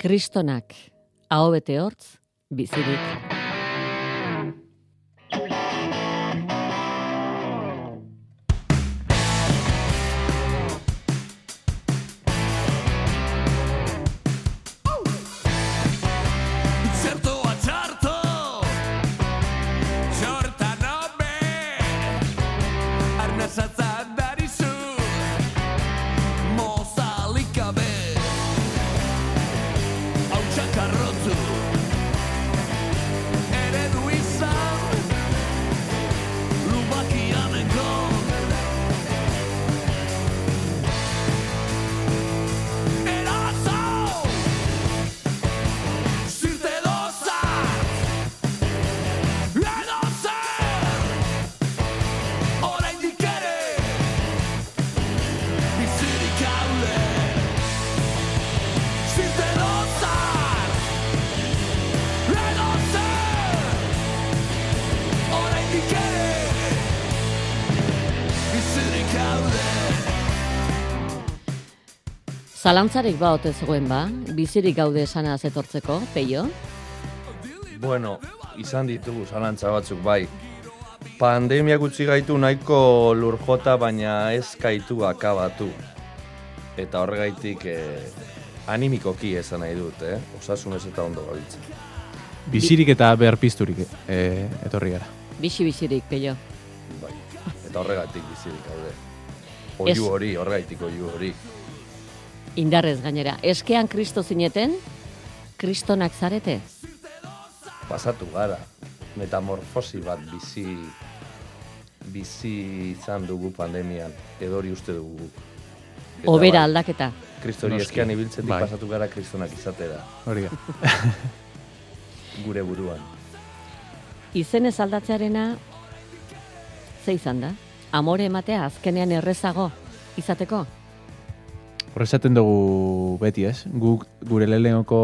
Kristonak, aho bete hortz, bizirik. Zalantzarik ba ote zegoen ba, bizirik gaude esana etortzeko, Peio? Bueno, izan ditugu zalantza batzuk bai. Pandemiak utzi gaitu nahiko lurjota, baina ez gaitu akabatu. Eta horregaitik animikoki esan nahi dut, osasunez eta ondo gabiltza. Bizirik eta berpizturik etorri gara. Bizirik, Peio. Bai, eta horregatik bizirik gaude. Oiu hori, horregaitik oiu hori. Indarrez gainera, eskean Kristo zineten, Kristonak zarete? Pasatu gara, metamorfosi bat bizi izan dugu pandemian, edo hori uste dugu. Obera aldaketa. Kristori eskean ibiltzetik pasatu gara Kristonak izatera. Hori Gure buruan. Izenez aldatzearena, ze izan da? Amore ematea azkenean errezago izateko? Horrezaten dugu beti, ez? Gure lehenoko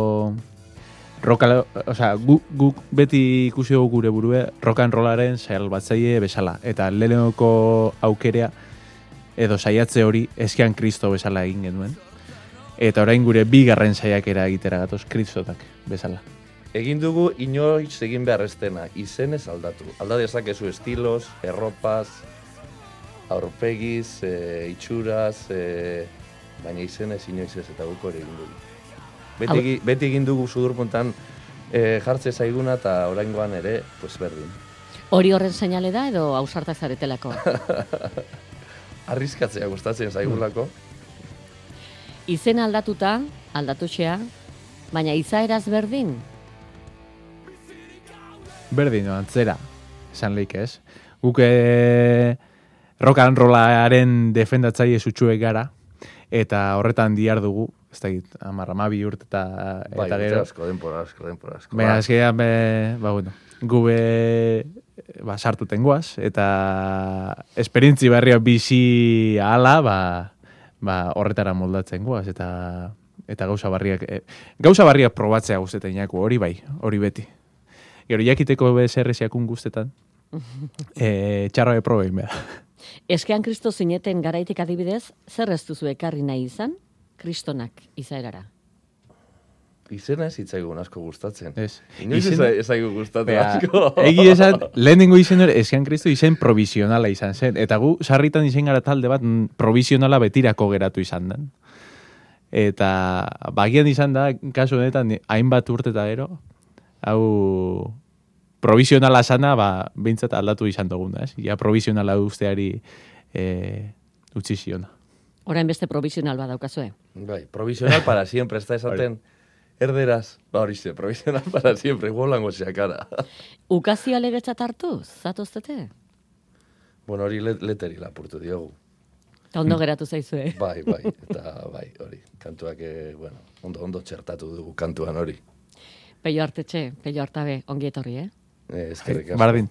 guk beti ikusi dugu gure burue rock and rollaren salbatzaile bezala. Eta lehenoko aukerea edo saiatze hori eskean Kristo bezala egin genuen. Eta orain gure bigarren saiakera egitera gatoz Kristotak bezala. Egin dugu inoiz egin behar estena, izenez aldatu. Alda dezakezu estilos, erropaz, aurpegiz, itxuraz, baina izenez inoiz ez eta guk hori egin dugu. Beti egin dugu sudurpuntan jartze zaiguna eta oraingoan ere, pues berdin. Hori horren seinale da edo ausartak zaretelako? Arriskatzea gustatzen zaigulako. Izen aldatutxea, baina izaeraz berdin? Berdin, antzera, esan leik ez. Guk rock and rollaren defendatzaile sutsuek gara, eta horretan dihar dugu, ez da git, 12 urte eta gero. Denpora asko. Baina, ezkean, gube sartuten guaz, eta esperientzi berria bizi ahala, horretara moldatzen guaz, eta gauza barriak probatzea guztetan jako, hori bai, hori beti. Gero, jakiteko BSR-ziakun guztetan, txarroe probein behar. Eskean Kristo zineten garaitik adibidez, zer ez duzu ekarri nahi izan, Kristonak izaerara? Izena ez hitzaigun asko gustatzen. Ez. Inoiz ez zaigu gustatzen asko. Egi esan, lehenengo izen hori, eskean Kristo izen provisionala izan zen. Eta gu, sarritan izen gara talde bat, provisionala betirako geratu izan den. Eta bagian izan da, kasu honetan, hainbat urte eta gero, hau provisionala sana, bintzat aldatu izan duguna, ez? Ja, provisionala usteari utzi ziona. Orain beste provisional bat daukazue? Bai, provisional para siempre, ez da esaten erderaz, horixe, provisional para siempre, igualango zeakara. Ukazioa legetzat hartuz, zatoztete? Bueno, hori leteri lapurtu diogu. Eta ondo geratu zaizue. Bai, eta hori, kantuak, ondo txertatu dugu kantuan hori. Peio Artetxe, Peio Artabe, ongi etorri, Eskerrik asko. Bardin.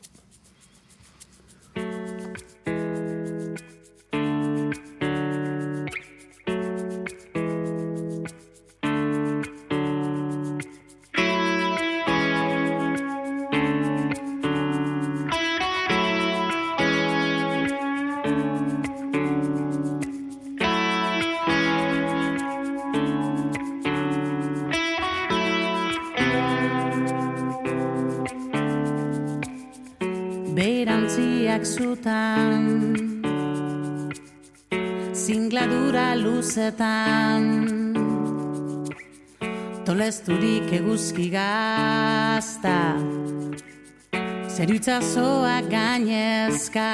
Argiak zutan, zingladura luzetan, tolesturik eguzki gazta, zeruitzazoak gainezka.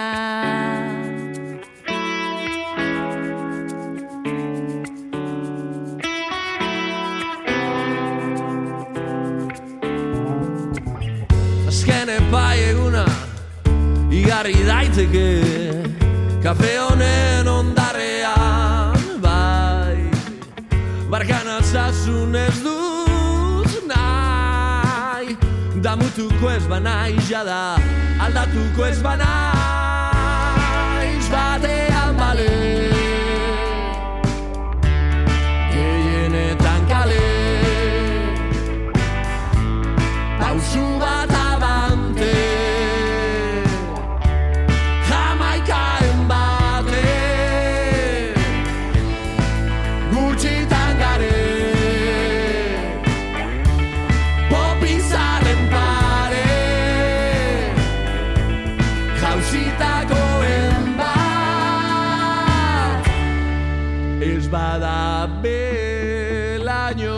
Azken epai eguna igarri daiteke kafe honen ondarrean, bai barkanatzasun ez dut nahi, damutuko ez banaiz jada, aldatuko ez banaiz batean bale, gehienetan kale, pausu bat abante, Jamaikaen bate, gutxitan gare, popizarren pare, jausitakoen bat, ez bada belaino.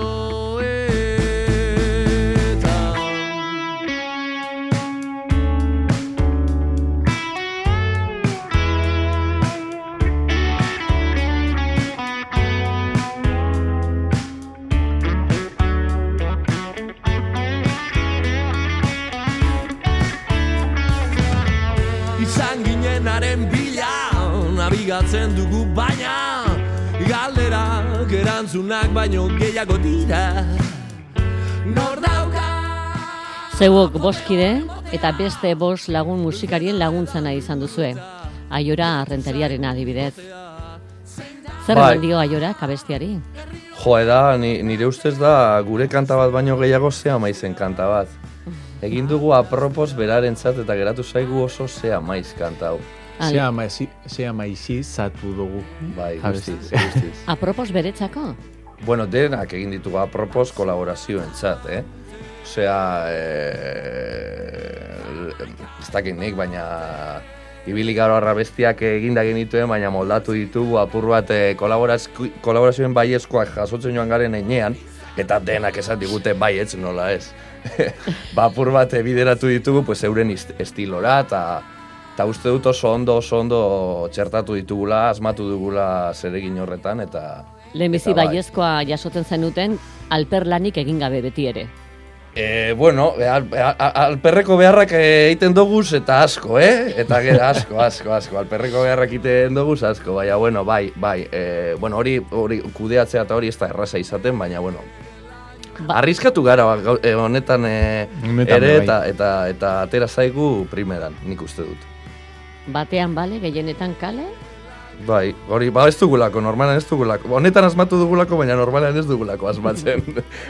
Izan ginenaren bila, nabigatzen dugu baina, galderak erantzunak baino gehiago dira. Nor dauka? Zeuok boskide eta beste 5 lagun musikarien laguntza nahi izan duzue. Aiora Arrentariaren adibidez. Zer Bai. eman dio Aiorak abestiari? Jo, nire ustez da gure kanta bat baino gehiago zea maizen kanta bat. Egin dugu apropos berarentzat eta geratu zaigu oso zea maiz kanta hau. Zea maizi zatu dugu. Bai, Abesti. guztiz. Apropos beretzako? Bueno, denak egin ditugu apropos kolaborazioentzat, Osea, ez dakit nik, baina ibili garo arrabestiak eginda genituen, baina moldatu ditugu apur bat kolaborazioen baiezkoak jasotzen joan garen einean, eta denak esan digute baietz nola ez. Apur bat bideratu ditugu, pues euren estilora, eta uste dut oso ondo txertatu ditugula, asmatu dugula zeregin horretan, eta... Lehenbizi eta bai. baiezkoa jasotzen zenuten, alperlanik egin gabe beti ere. Bueno, alperreko beharrak egiten doguz eta asko, Eta gero asko, alperreko beharrak egiten doguz asko, baina, bueno, bai, bueno, hori kudeatzea eta hori ez da erraza izaten, baina, bueno, arriskatu gara honetan ere bai. eta atera zaigu primeran, nik uste dut. Batean bale, gehienetan kale? Bai, hori, ez dugulako, normalan ez dugulako. Honetan asmatu dugulako, baina normalan ez dugulako asmatzen.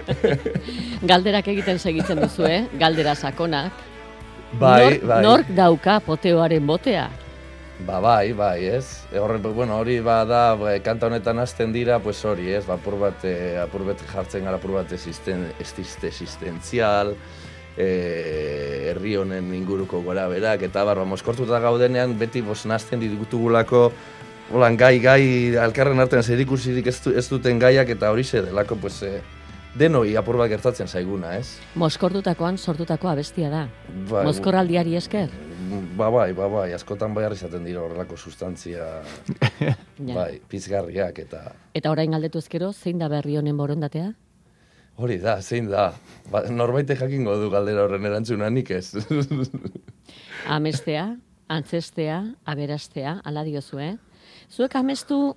Galderak egiten segitzen duzu, Galdera sakonak. Bai. Nork dauka poteoaren botea? Bai, ez. Hori da, kanta honetan hasten dira, pues hori, ez, apur bat jartzen gara, apur bat existentzial, herri honen inguruko gora berak, eta mozkortuta gaudenean, beti nazten ditugulako, gai, alkarren artean zerikusirik ez duten gaiak, eta hori delako, pues, denoi apur bat gertatzen zaiguna, ez? Mozkortutakoan sortutako abestia da. Bai, Mozkoraldiari esker? Bai, askotan behar izaten dira horrelako sustantzia, bai, pizgarriak eta... Eta orain galdetu ezkero, zein da berri honen borondatea? Hori da, zein da. Norbaite jakingo du galdera horren erantzuna, nik ez. Amestea, antzestea, aberastea, ala diozu, Zuek amestu,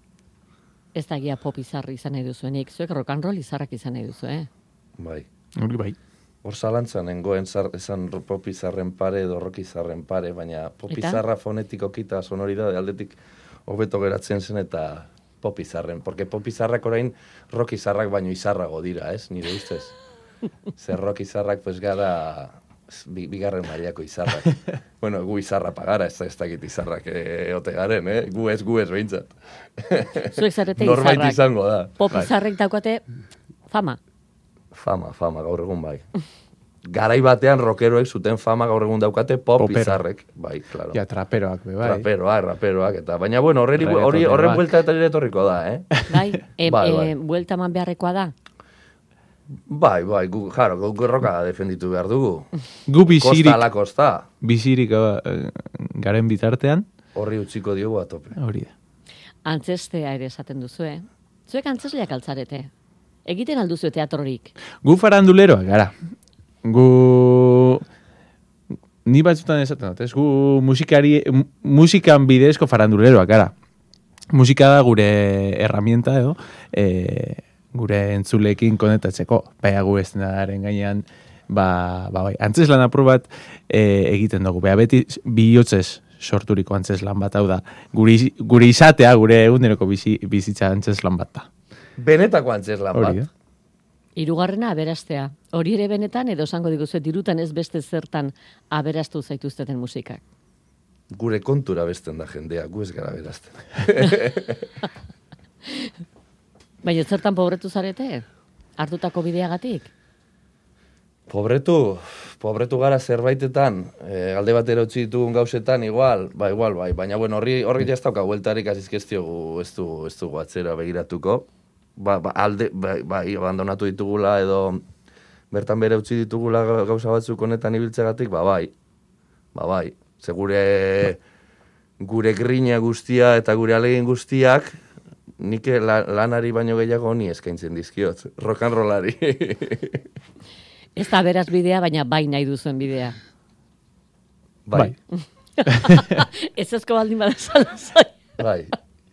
ez da gia pop izarri izan nahi duzuenik, zuek rock and roll izarrak izan nahi duzu, Bai. Hori bai. Hor zalantzan nengoen esan pop izarren pare edo rock izarren pare, baina pop izarra fonetikoki eta sonoridade aldetik hobeto geratzen zen eta pop izarren. Porque pop izarrak orain rock izarrak baino izarrago dira, ez? Nire ustez. Zer rock izarrak pues gara bigarren mailako izarrak. Bueno, gu izarra pagara, ez dakit izarrak ote garen, Gu ez behintzat. Zuek zarete Norbait izarrak. izango da. Pop izarrek daukate fama. Fama, gaur egun bai. garai batean rockeroek zuten fama gaur egun daukate pop Popero. izarrek. Bai, claro. Ja, traperoak, be, bai. Raperoak, eta baina, bueno, horren Reggaetoneroak. buelta eta ere etorriko da, Bai, Bai. buelta eman beharrekoa da. Bai, gu roka defenditu behar dugu. Gu bizirik, Kosta ala kosta. bizirik garen bitartean, Horri utziko diogu atope. hori da. Antzestea ere esaten duzue. Zuek antzesleak altzarete. Egiten alduzue teatrorik. Gu faranduleroak, gara. Ni batzutan esaten dut, ez? Gu musikan bidezko faranduleroak, gara. Musika da gure herramienta edo, gure entzuleekin konetatzeko. Baina gu eszenaren gainean, bai, antzeslan apur bat egiten dugu. Bea beti bihotzez sorturiko antzeslan bat, hau da. Gure izatea, gure eguneroko bizitza antzeslan bat da. Benetako antzeslan Hori da. bat. Hirugarrena aberastea. Hori ere benetan edo esango diguzue dirutan ez beste zertan aberastu zaituzteten musikak. Gure kontura besten da jendea, gu ez gara berazten. Baina zertan pobretu zarete? Hartutako bideagatik? Pobretu gara zerbaitetan, alde batera utzi ditugun gauzetan, igual, bai. Baina, bueno, horri ez dauka bueltarik azizkestiogu ez dugu atzera begiratuko. Bai, abandonatu ditugula edo bertan bere utzi ditugula gauza batzuk honetan ibiltzegatik, bai. Ze gure grina guztia eta gure alegin guztiak, nik lanari baino gehiago honi eskaintzen dizkiot, rock and rollari. Ez da beraz bidea, baina bai nahi duzuen bidea. Bai. Ez ezko baldin badazala zai. Bai.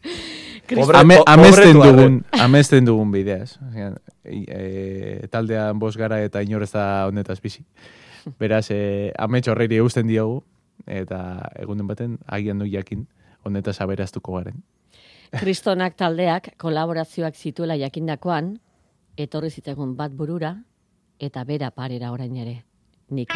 Amesten dugun bideaz. Taldean bost gara eta inor ez da honetaz bizi. Beraz, amets horreiri eusten diogu, eta egunen baten agian du jakin honetaz aberaztuko garen. Kristonak taldeak kolaborazioak zituela jakindakoan, etorri zitzagun bat burura, eta bera parera orain ere. Niko.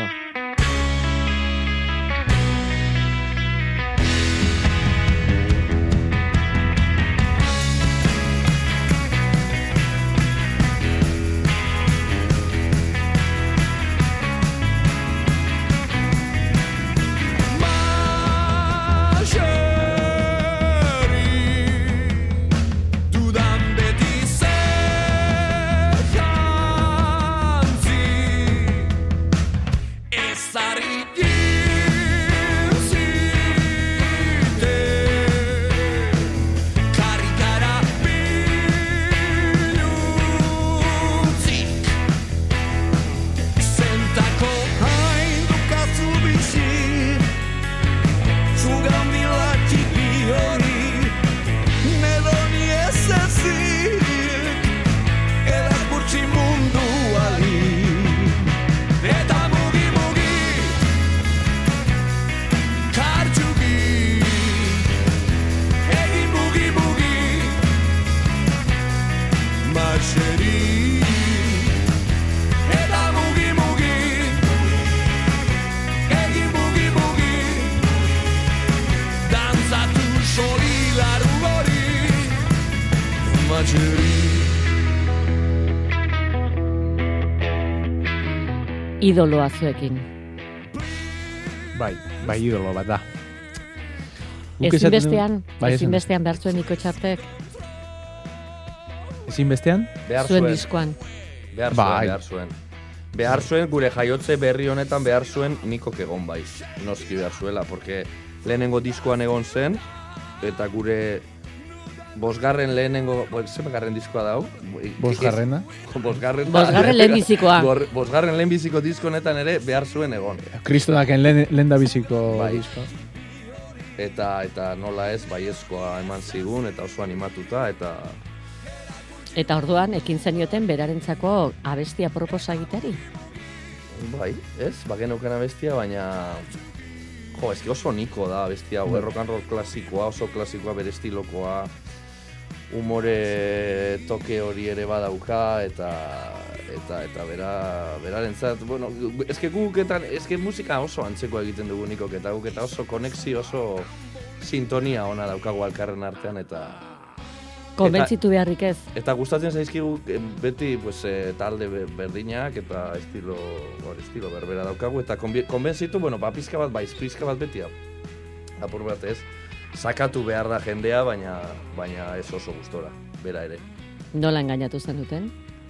Idoloa zuekin. Bai idolo bat da. Ezinbestean behar zuen Niko Txartek. Ezinbestean? Zuen diskoan. Behar zuen. Behar zuen, gure jaiotze berri honetan behar zuen Nikok egon bai. Noski behar zuela, porque lehenengo diskoan egon zen, eta gure bosgarren lehenengo, zemegarren diskoa dau? Bosgarrena? Bosgarren lehenbizikoa. Bosgarren lehenbiziko disko honetan ere behar zuen egon. Kristonaken lehen biziko diskoa. Eta nola ez, baiezkoa eman zigun, eta oso animatuta, Eta orduan, ekin zenioten berarentzako abestia proposa egiteri? Bai, ez, bageneuken abestia, baina... eski oso niko da abestia, rock and roll klasikoa, oso klasikoa, bere estilokoa, humore toke hori ere badauka, eta berarentzat, bueno, eske musika oso antzekoa egiten dugu Nikok, eta guk eta oso konexio, oso sintonia ona daukagu alkarren artean, eta Konbentzitu beharrik ez. Eta gustatzen zaizkigu beti pues, talde berdinak eta estilo berbera daukagu eta konbentzitu, bueno, pizka bat beti apur bat ez. Sakatu behar da jendea, baina ez oso gustora, bera ere. Nola engainatu zen duten?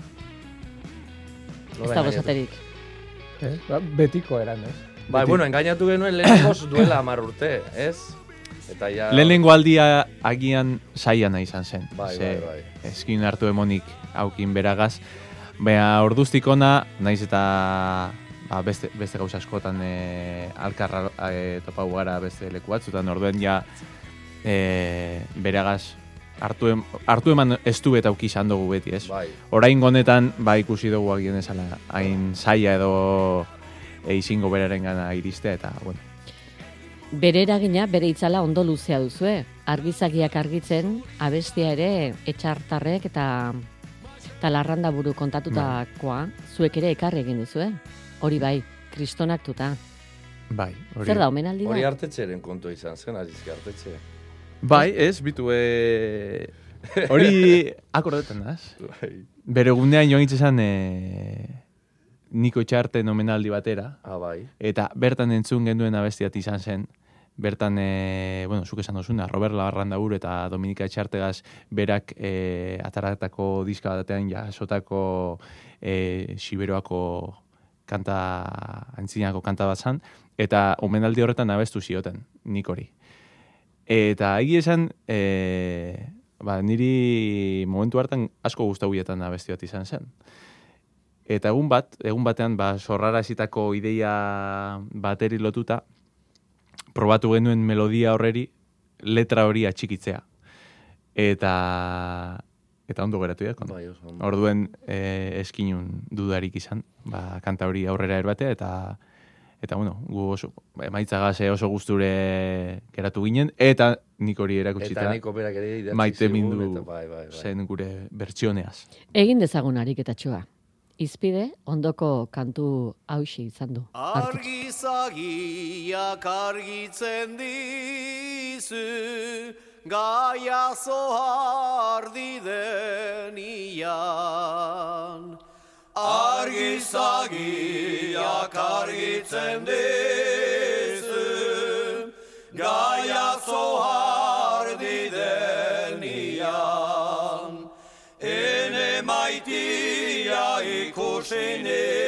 Ez da bozaterik. Betiko eran, ez? Bai, bueno, engainatu genuen lehenengoz duela 10 urte, ez? Eta ja... Lehenengo aldia agian saiana izan zen. Bai. Eskin hartu emonik aukin beragaz. Baina orduztik ona, naiz eta beste gauza askotan alkarra topau gara beste leku batzutan, orduen ja beragaz hartu eman estu eta auki izan dugu beti, ez? Bai. Orain honetan, ikusi dugu agian ezala, hain saia edo izingo beraren gana iristea, eta, bueno. Bere eragina, bere itzala ondo luzea duzue. Argizagiak argitzen, abestia ere, etxartarrek eta larranda buru kontatutakoa, zuek ere ekarri egin duzue. Hori bai, kristonak tuta. Bai, hori. Zer da, omenaldi da? Hori Artetxeren kontua izan zen, Azizki Artetxe. Bai, ez, bitu, hori akordetan, az? Bai. Bere gunean joan itzezan Niko Etxarten omenaldi batera. Bai. Eta bertan entzun genduen abestiat izan zen. Bertan, zuk esan dozuna, Robert Larrandaburu eta Dominika Etxartegaz berak ataratako diska batean jasotako Siberoako antzinako kanta bat zan, eta omenaldi horretan abestu zioten, nik hori. Eta egi esan, niri momentu hartan asko guztauietan abesti bat izan zen. Eta egun batean, sorrara esitako ideia bateri lotuta, probatu genuen melodia horreri, letra hori atxikitzea. Eta ondo geratu da. Bai, oso ondo. Orduen eskinun dudarik izan, kanta hori aurrera erbatea, eta bueno, gu oso, emaitzagaz oso gusture geratu ginen, eta nik hori erakutsita. Eta nik operak ere idatzi maite zigun, mindu bai. zen gure bertsioneaz. Egin dezagun ariketatxoa. Izpide, ondoko kantu hausi izan du. Argizagiak argitzen dizu, gaia zohardi denian. Argizagiak argitzen dizu, gaia zohardi denian. Ene maitia ikusin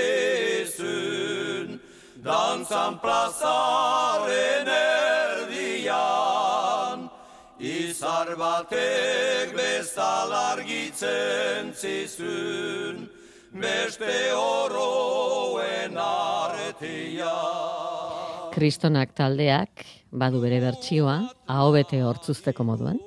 izun, dantzan plazaren erdian, izar batek bezala argitzen zizun, beste oroen artean. Kristonak taldeak, badu bere bertsioa, ahobete hortzuzteko moduan.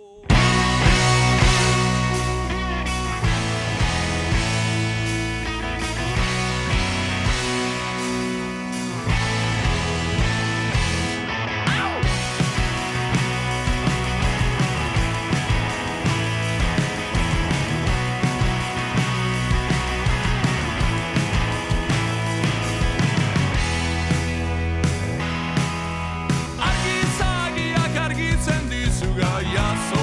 Argizagiak argitzen dizu gaia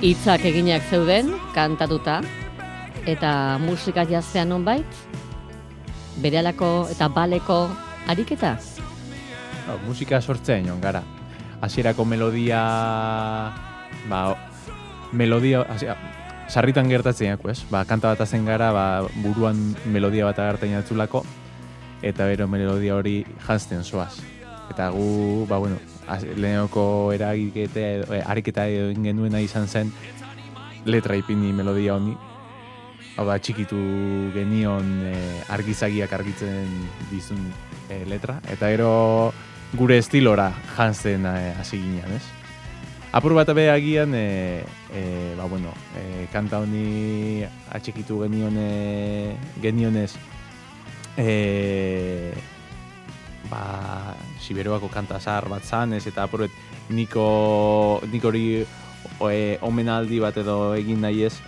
hitzak eginak zeuden, kantatuta, eta musika jaztean nonbait, berehalako eta baleko ariketa? Musika sortzen joan gara. Hasierako melodia, sarritan gertatzen jako, ez? Kanta bat azen gara, buruan melodia bat agartzen jatzulako, eta bero melodia hori jantzten zoaz. Eta gu, lehenoko ariketa egin genuena izan zen letra ipini melodia honi. Txikitu genion argizagiak argitzen dizun letra. Eta gero gure estilora jantzen hasi ginean, ez? Apur bat abe agian, kanta honi atxikitu genionez, Siberoako kanta zahar bat zanez, eta apuret nik hori omenaldi bat edo egin nahi ez,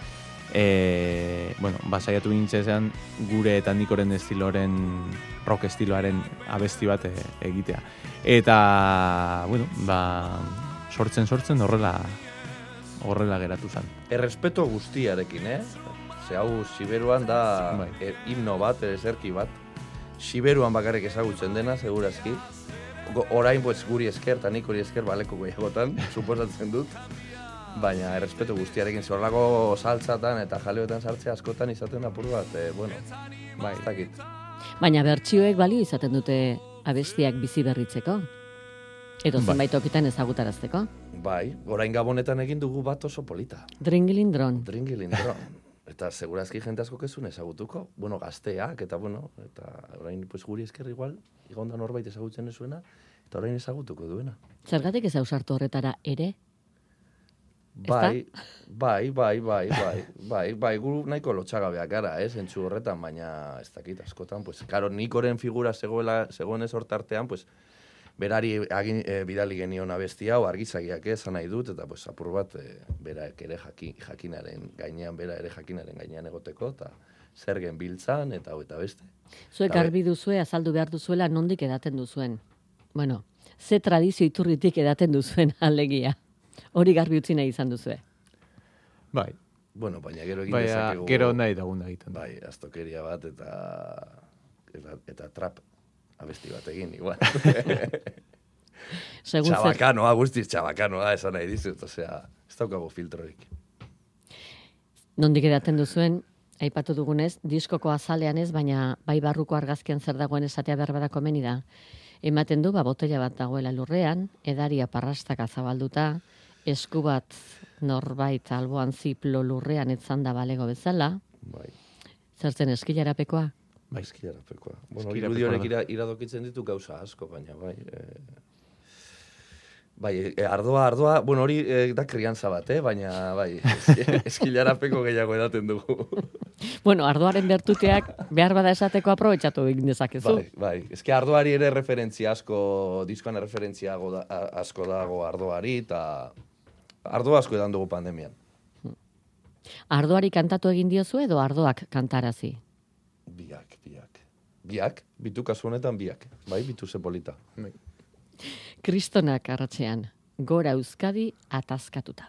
saiatu gintzean gure eta Nikoren estiloren, rock estiloaren abesti bat egitea. Eta, sortzen horrela geratu zen. Errespeto guztiarekin, Ze hau Siberuan da himno bat, eserki bat. Siberuan bakarrik ezagutzen dena, segurazki. Orain guri esker, eta nik hori esker baleko gehiagotan, suposatzen dut. Baina errespeto guztiarekin zorlako saltzatan eta jaleoetan sartzea askotan izaten apur bat, ez dakit. Baina bertsioek balio izaten dute abestiak bizi berritzeko? Edo zenbait tokitan ezagutarazteko? Orain Gabonetan egin dugu bat oso polita. Dringilindron. Eta segurazki jente asko kezun ezagutuko, gazteak, eta orain guri esker igual, igonda norbait ezagutzen ezuena, eta orain ezagutuko duena. Zergatik ez ausartu horretara ere? Bai, guru nahiko lotxagabeak gara, zentzu horretan, baina ez dakit askotan, Nikoren figura zegoen ez hortartean, berari bidali genion abestia, argizagiak esan nahi dut, eta apur bat berak ere jakinaren gainean egoteko, eta zer gen biltzan, eta beste. Zuek garbi duzue, azaldu behar duzuela, nondik edaten duzuen? Ze tradizio iturritik edaten duzuen alegia? Hori garbi utzi nahi izan duzue? Bai. Baina gero egin dezakegu... Gero nahi dagun egiten. Bai, aztokeria bat eta trap abesti bat egin, igual. Txabakanoa, guztiz txabakanoa, esan nahi dizut, ez daukago filtrorik. Nondik edaten duzuen, aipatu dugunez, diskoko azalean ez, baina bai barruko argazkian zer dagoen esatea berbada komeni da. Ematen du, botella bat dagoela lurrean, edaria parrastaka zabalduta, esku bat norbait alboan ziplo lurrean etzanda balego bezala. Bai. Zertzen eskilarapekoa? Bai, eskilarapekoa. Irudi horrek iradokitzen ditu gauza asko, baina ardoa, hori da kriantza bat, baina eskilarapeko gehiago edaten dugu. Ardoaren bertuteak behar bada esateko aprobetxatu egin dezakezu. Bai, ardoari ere referentzia asko, diskoan referentzia asko dago ardoari, eta ardoa asko edan dugu pandemian. Ardoari kantatu egin diozu edo ardoak kantarazi? Biak, bitu kasu honetan biak, bitu ze polita. Kristonak arratzean, gora Euskadi atazkatuta.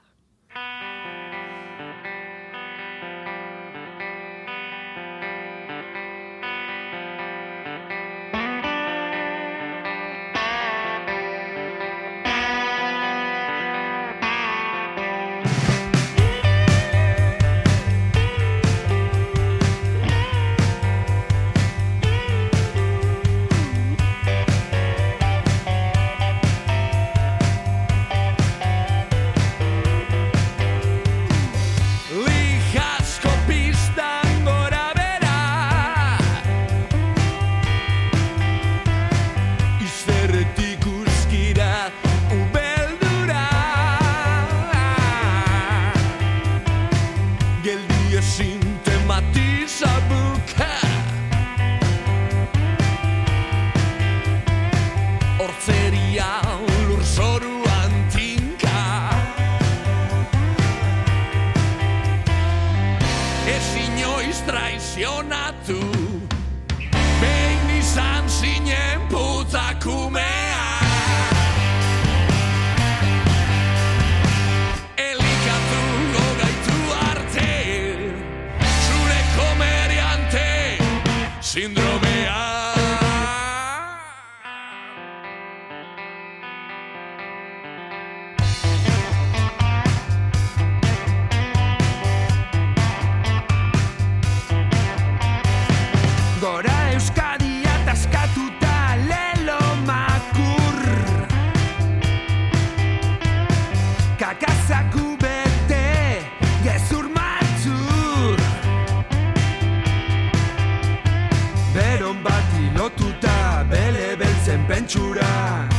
zen pentsura.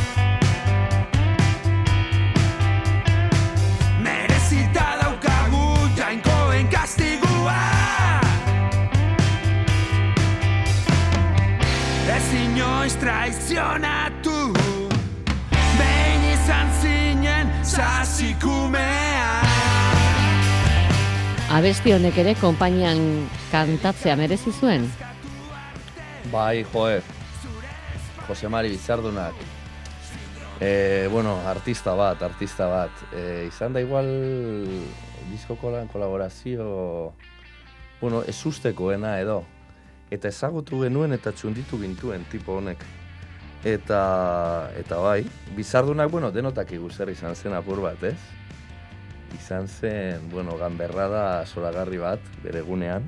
Merezita daukagu jainkoen kastigua. Ez inoiz traizionatu, behin izan zinen sasikumea. Abesti honek ere konpainian kantatzea merezi zuen? Bai, Jose Mari Bizardunak. Artista bat. Izan da igual disko kolaborazio, ez ustekoena edo. Eta ezagutu genuen eta txunditu gintuen tipo honek. Eta bai, Bizardunak, denotak zer izan zen apur bat, ez? Izan zen, ganberrada solagarri bat, bere gunean.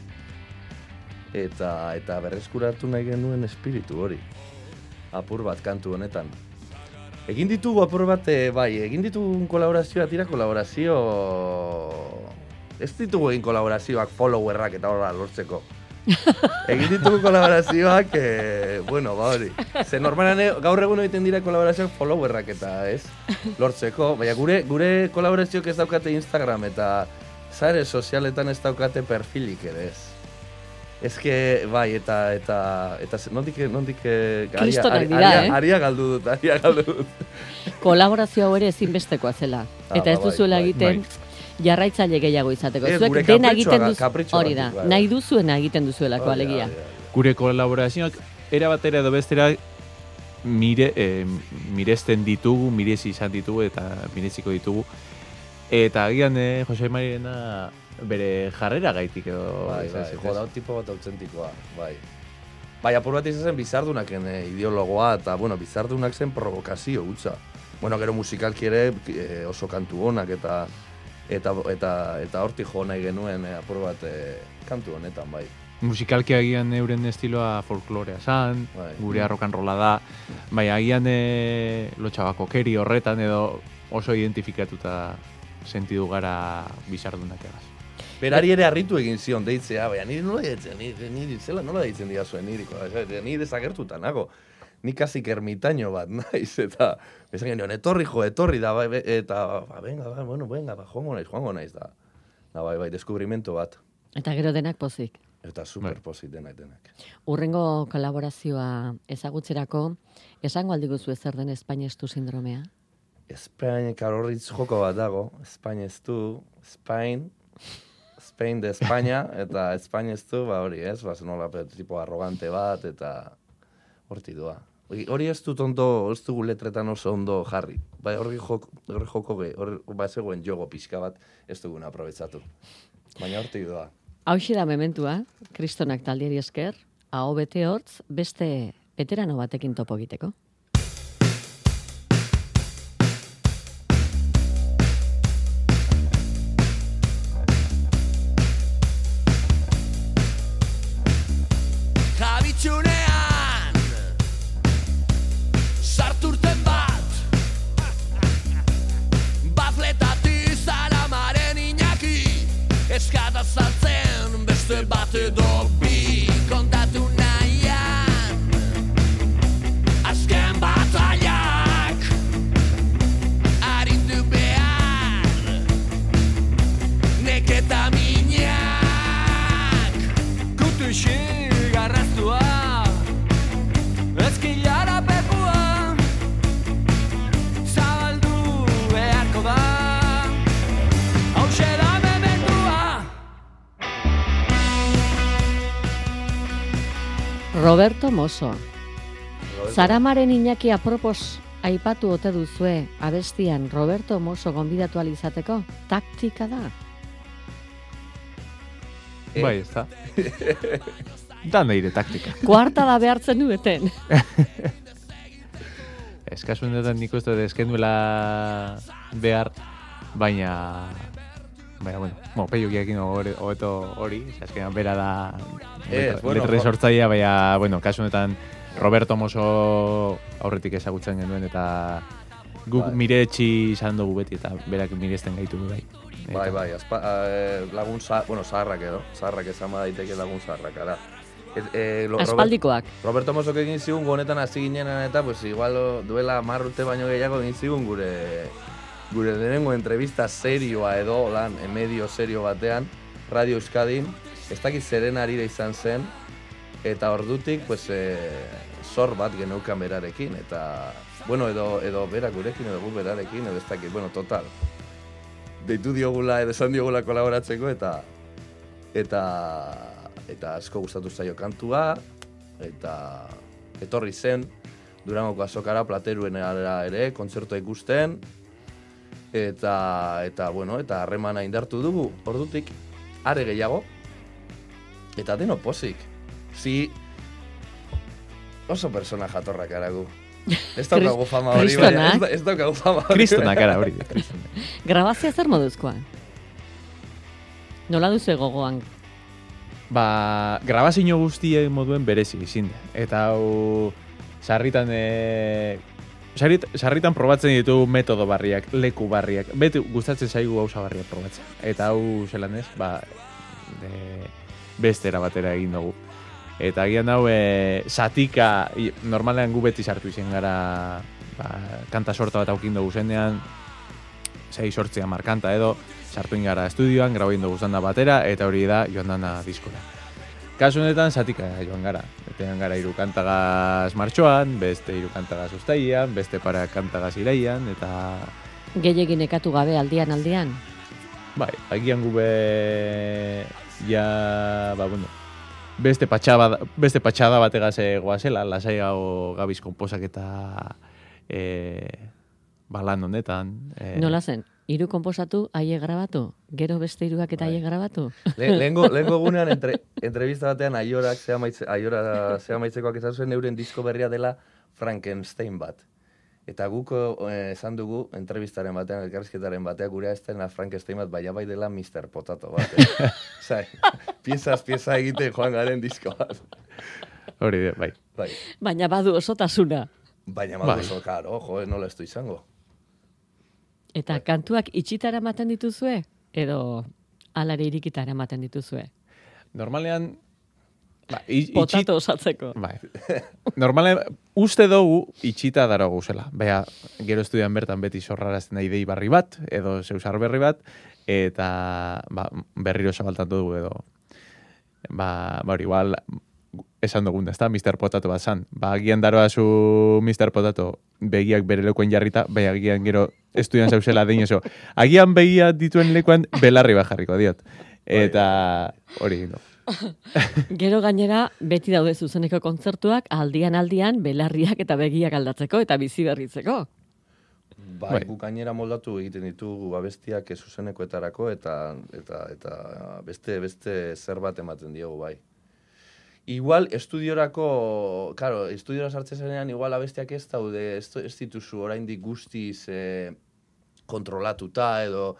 Eta berreskuratu nahi genuen espiritu hori. Apur bat kantu honetan. Egin ditugu apur bat, egin ditugu kolaborazioa, tira kolaborazio... Ez ditugu egin kolaborazioak followerrak eta horra lortzeko. Egin ditugu kolaborazioak, hori. Ze normalan gaur egun egiten dira kolaborazioak followerrak eta ez lortzeko. Baina gure kolaborazioak ez daukate Instagram eta sare sozialetan ez daukate perfilik ere ez. Ez que, bai, eta nondik Kristonak dira, aria galdu dut. Kolaborazio hau ere ezinbestekoa zela. Eta ez duzuela egiten... jarraitzaile gehiago izateko. Zuek dena egiten hori da. Nahi duzuena egiten duzuelako alegia. Gure kolaborazioak erabatera edo bestera miresten ditugu, mirezi izan ditugu eta mireziko ditugu. Eta agian Jose Marirena bere jarrera gaitik edo... Bai, joda, tipo bat autentikoa, bai. Bai, apur bat izan zen Bizardunaken ideologoa eta, Bizardunak zen provokazio hutsa. Gero musikalki ere oso kantu honak eta hortik jo nahi genuen apur bat kantu honetan, bai. Musikalki agian euren estiloa folklorea zan, gure arrokan rola da, bai, agian lotxabako keri horretan edo oso identifikatuta sentidu gara Bizardunak egaz. Berari ere harritu egin zion deitzea, baina niri nola deitzen, niri zela nola deitzen dira zuen niri desagertuta nago. Nik kasik ermitaino bat naiz, eta bezan genioan, etorri da, eta, venga, joango naiz da. Bai, deskubrimento bat. Eta gero denak pozik. Eta super pozik denak. Urrengo kolaborazioa ezagutzerako, esango aldiguzu zer den Espainestu sindromea? Karorritz joko bat dago, Espainestu, Spain de España, eta Espainestu, hori ez, nola tipo arrogante bat, eta horti doa. Hori ez dut ondo, ez dugu letretan oso ondo jarri. Bai, horri joko zegoen jogo pixka bat ez duguna aprobetsatu. Baina horti doa. Hauxe da mementua, Kristonak taldiari esker, aho bete hortz, beste veterano batekin topo egiteko. Bate dobi kontatu nahian azken batallak arindu behar neketa minak kutu garraztua ezkilara pekua zabaldu beharko da hauxe da Roberto Mosso. Zaramaren Iñaki apropos aipatu ote duzue abestian Roberto Mosso gonbidatu alizateko? Taktika da? Bai, ez da. Da nire taktika. Kuarta da behartzen dueten. Eskasun duetan nik uste deskenduela behar, baina... peiokiakin hobeto hori, azkenean bera da letre sortzaia, baina, kasu honetan Roberto Mosso aurretik ezagutzen genuen eta guk miretsi izan dugu beti eta berak miresten gaitu bai. Bai, lagun zaharrak edo, zaharrak esan daiteke lagun zaharrak, ara. Aspaldikoak. Roberto Mosok egin zigun, honetan hasi ginenan eta, pues, igual duela 10 urte baino gehiago egin zigun gure lehenengo entrevista serioa edo, lan, medio serio batean, Radio Euskadin, ez dakit zeren arira izan zen, eta ordutik, pues, zor bat geneukan berarekin, eta, bueno, edo berak gurekin, edo gu berarekin, edo ez dakit, bueno, total. Deitu diogula, edo esan diogula kolaboratzeko, eta asko gustatu zaio kantua, eta etorri zen, Durangoko azokara, Plateruen ere, kontzertua ikusten, eta bueno, eta harremana indartu dugu, ordutik, are gehiago, eta deno pozik. Oso persona jatorrak aragu. Ez daukagu fama hori, baina ez daukagu fama hori. Kristonak ara hori. Grabazia zer moduzkoa? Nola duzu gogoan? Grabazio guztien moduen berezi izin da. Eta hau, sarritan probatzen ditugu metodo barriak, leku barriak. Beti gustatzen zaigu gauza barriak probatzen. Eta hau zelan ez, bestera batera egin dugu. Eta agian hau, satika, normalean gu beti sartu izan gara, kanta sorta bat aukin dugu zenean, 6-8 markanta edo, sartu ingara estudioan, grabo indugu zanda batera, eta hori da joan dana diskora. Kasu honetan, satika joan gara. Joan gara 3 kantagaz martxoan, beste 3 kantagaz uztailean, beste para kantagaz iraian, eta... Gehiegin ekatu gabe aldian? Bai, agian gube... beste patxada bategaz goazela, lasaiago gabiz konposak eta lan honetan. Nola zen? 3 konposatu, aie grabatu? Gero beste 3ak eta aie grabatu? Lehenko egunean entrevista batean Aiorak zeamaitzekoak izan zuen euren disko berria dela Frankenstein bat. Eta guko esan dugu entrevistaren batean, elkarrizketaren batean, gurea ez dena Frankenstein bat, bai dela Mr. Potato bat. Pieza egiten joan garen disko bat. Hori, bai. Baina badu osotasuna. Baina badu oso, karo, nola ez du izango. Eta kantuak itxitara ematen dituzue? Edo alare irikitara ematen dituzue? Normalean... Potato osatzeko. Bai. Normalean, uste dugu itxita dara guzela. Baina, gero estudian bertan beti sorrarazten da idei barri bat, edo zeusar berri bat, eta berriro zabaltatu dugu edo. Igual, esan dugun, ezta, Mr. Potato bat zan. Agian daroa zu Mr. Potato begiak bere lekuen jarrita, agian gero estudian zauzela dein eso. Agian begia dituen lekuan belarri bat jarriko diot. Eta hori no. Gero gainera, beti daude zuzeneko kontzertuak aldian belarriak eta begiak aldatzeko eta bizi berritzeko. Guk gainera moldatu egiten ditugu abestiak zuzenekoetarako eta beste zer bat ematen diogu bai. Igual, estudiora sartzen zenean, igual abestiak ez daude, ez dituzu oraindik guztiz kontrolatuta edo...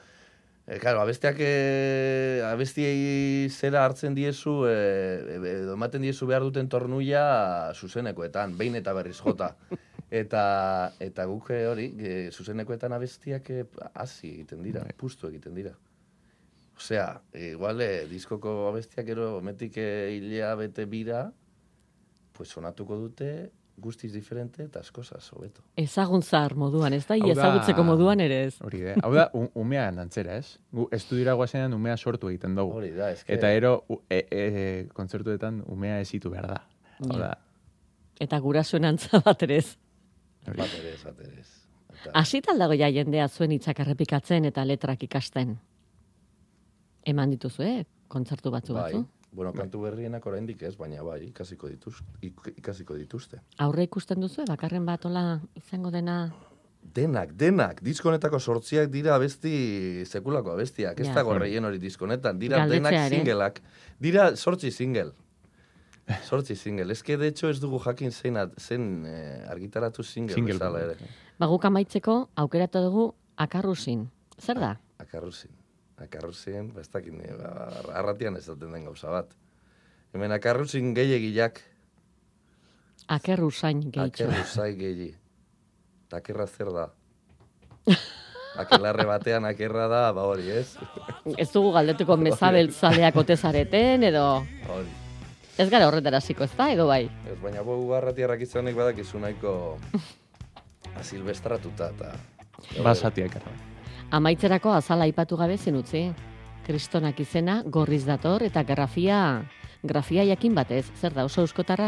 abestiei zera hartzen diezu, edo ematen diezu behar duten tornuia zuzenekoetan, behin eta berriz jota. Eta guk hori, zuzenekoetan abestiak hasi egiten dira, pustu egiten dira. Osea, igual, diskoko abestiak ero metik hilea bete bira, pues sonatuko dute guztiz diferente eta askozaz, hobeto. Ezaguntzar moduan, ez da? Ezagutzeko moduan ere ez. Hori da. Hau da, umea nantzera, ez? Gu estudiora guazenean umea sortu egiten dugu. Hori da, ez que... Eta ero, kontzertuetan umea ezitu behar da. Hau da. Eta gurasoen antza bat ere ez. Baterez. Asital dago ja jendea zuen hitzak errepikatzen eta letrak ikasten. Eman dituzu, kontzertu batzu. Bueno, kantu berrienak oraindik ez, baina ikasiko dituzte. Aurre ikusten duzu, bakarren bat ola izango dena? Denak. Disko honetako 8 dira abesti, sekulako abestiak. Ez dago relleno hori disko honetan. Dira denak singleak. Dira 8 single. 8 single. Ez que, de hecho, ez dugu jakin zen argitaratu single bezala ere. Guk amaitzeko, aukeratu dugu Akarrusin. Zer da? Akarrusin, ez dakin, arratian ez daten den gauza bat. Hemen akarrusin gehiagiak. Akerrusain gehiago. Akerrusain gehiago. Akerra zer da? Akelarre batean akerra da, hori, ez? Ez dugu galdetuko mezabeltzaleak ote zareten, edo... Hori. Ez gara horretara ziko, ez da, edo bai? Ez, baina bugarratiarrak izanik badakizu nahiko asilbestratuta eta... Basatiak erra. Amaitzerako azala aipatu gabe zen utzi. Kristonak izena gorriz dator eta grafia jakin batez, zer da oso euskotarra?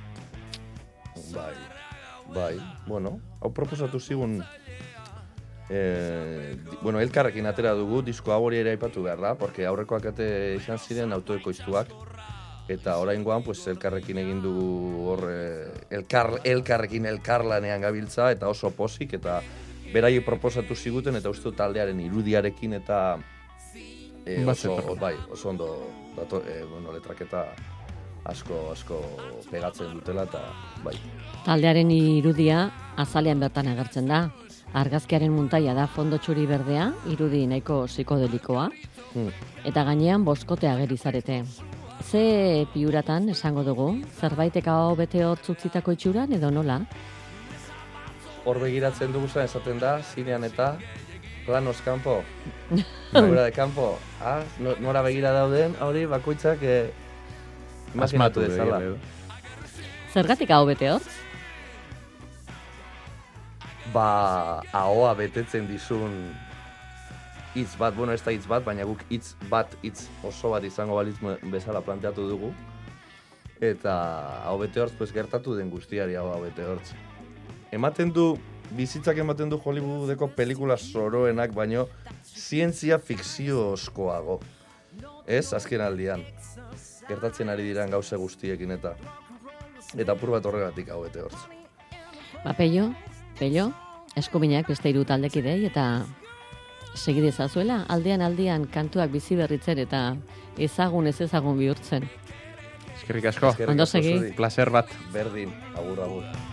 Bai, bueno, hau proposatu zigun, elkarrekin atera dugu, disko hau hori ere aipatu behar da, porque aurrekoak ate izan ziren autoekoiztuak, eta oraingoan pues elkarrekin egin dugu hor elkarrekin elkarlanean gabiltza eta oso pozik eta beraiek proposatu ziguten eta uste taldearen irudiarekin eta oso ondo letraketa asko pegatzen dutela eta bai. Taldearen irudia azalean bertan agertzen da. Argazkiaren muntaia da fondo txuri berdea, irudi nahiko psikodelikoa, eta gainean boskote ageri zarete. Ze piuratan esango dugu? Zerbaitek hau bete hor tzutzitako itxuran edo nola? Hor begiratzen dugu zen esaten da, zinean eta planos kanpo, figura de kanpo, nora begira dauden, hori bakoitzak imaginatu dezala. Zergatik hau bete hor? Ahoa betetzen dizun hitz bat, ez da hitz bat, baina guk hitz oso bat izango balitz bezala planteatu dugu. Eta hau bete hortz, gertatu den guztiari hau bete hortz. Bizitzak ematen du Hollywoodeko pelikula zoroenak, baino zientzia fikziozkoago. Ez, azken aldian. Gertatzen ari diran gauze guztiekin eta apur bat horregatik hau bete hortz. Pello, eskuminak beste hiru taldekidei eta segi dezazuela aldean kantuak bizi berritzen eta ezagun ez ezagun bihurtzen. Eskerrik asko. Ondo segi. Placer bat. Berdin, agur.